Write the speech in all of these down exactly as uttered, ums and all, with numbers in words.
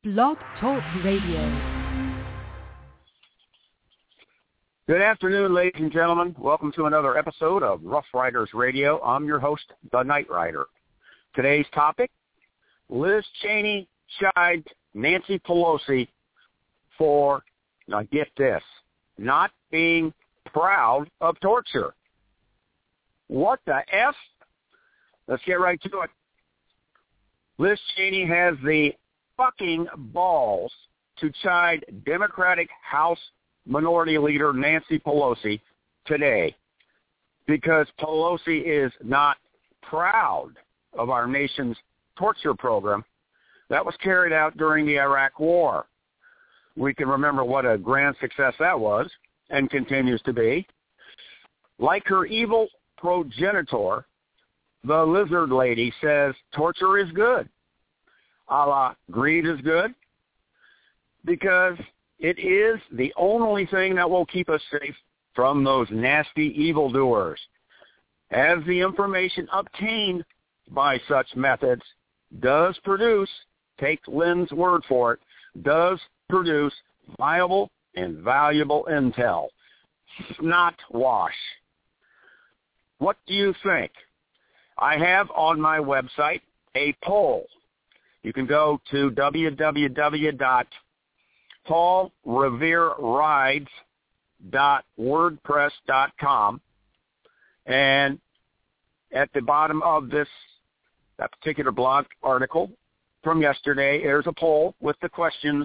Blog Talk Radio. Good afternoon, ladies and gentlemen. Welcome to another episode of Rough Riders Radio. I'm your host, The Night Rider. Today's topic, Liz Cheney chided Nancy Pelosi for, now get this, not being proud of torture. What the F? Let's get right to it. Liz Cheney has the fucking balls to chide Democratic House Minority Leader Nancy Pelosi today because Pelosi is not proud of our nation's torture program that was carried out during the Iraq War. We can remember what a grand success that was and continues to be. Like her evil progenitor, the lizard lady says torture is good, a la greed is good, because it is the only thing that will keep us safe from those nasty evildoers. As the information obtained by such methods does produce, take Lynn's word for it, does produce viable and valuable intel. Snot wash. What do you think? I have on my website a poll. You can go to w w w dot paul revere rides dot wordpress dot com, and at the bottom of this that particular blog article from yesterday, there's a poll with the questions: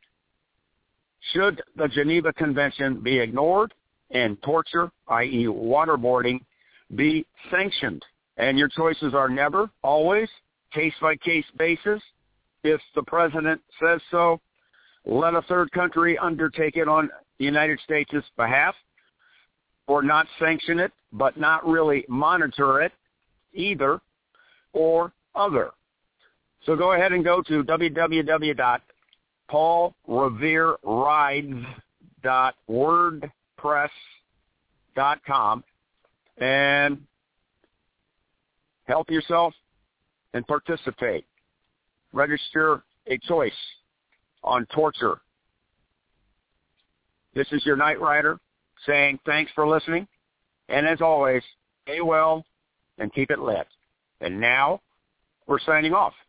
should the Geneva Convention be ignored and torture, that is waterboarding, be sanctioned? And your choices are never, always, case-by-case basis. If the president says so, let a third country undertake it on the United States' behalf, or not sanction it, but not really monitor it either, or other. So go ahead and go to w w w dot paul revere rides dot wordpress dot com and help yourself and participate. Register a choice on torture. This is your Night Rider saying thanks for listening. And as always, stay well and keep it lit. And now we're signing off.